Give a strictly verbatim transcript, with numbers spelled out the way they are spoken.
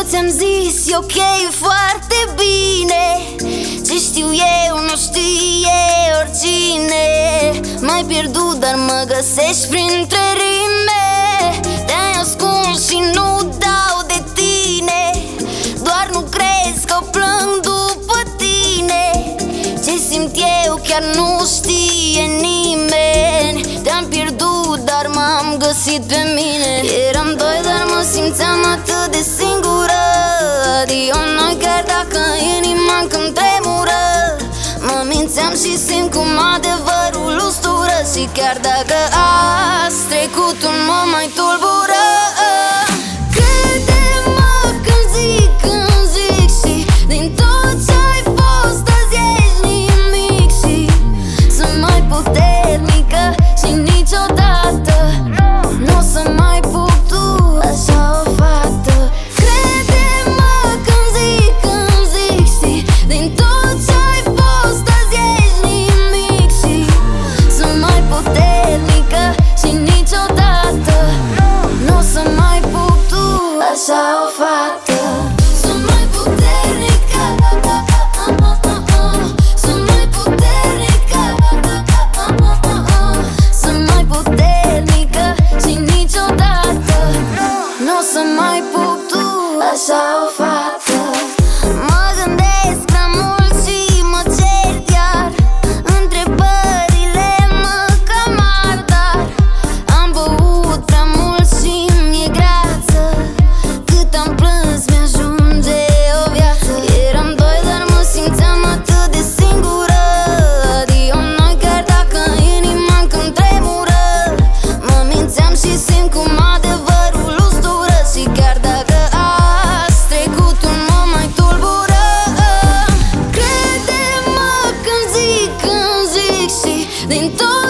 tot ți-am zis, e ok, e foarte bine. Ce știu eu nu știe oricine. M-ai pierdut, dar mă găsești printre rime. Te-ai ascuns și nu dau de tine. Doar nu crezi că plâng după tine. Ce simt eu chiar nu știe nimeni. Te-am pierdut, dar m-am găsit pe mine. Eram doi, dar mă simțeam atât de singură. Adio noi, chiar dacă inima când tremură. Mă mințeam și simt cum adevărul ustură. Și chiar dacă azi trecutul mă mai tulbură. Crede-mă când zic, când zic și din tot ce-ai fost azi ești nimic. Și sunt mai puternică și niciodată n-o să mai pup tu așa o fată. Crede-mă când zic, când zic și din tot ce-ai fost azi ești nimic. Și sunt mai puternică și niciodată n-o să mai pup tu așa o fată. Sunt mai puternică, sunt mai puternică, sunt mai puternică și niciodată n-o să mai pup tu așa o fată. Mă gândesc prea mult și mă cert iar. Întrebările mă cam ard, dar am băut prea mult și mi-e greață. Cât am plâns mi-ajunge o viață. Eram doi, dar mă simțeam atât de singură. Adio noi, chiar dacă inima când tremură. Mă mințeam și simt cum adevărul ustură. Și chiar dacă azi trecutul mă mai tulbură. Crede-mă când zic, când zic și din tot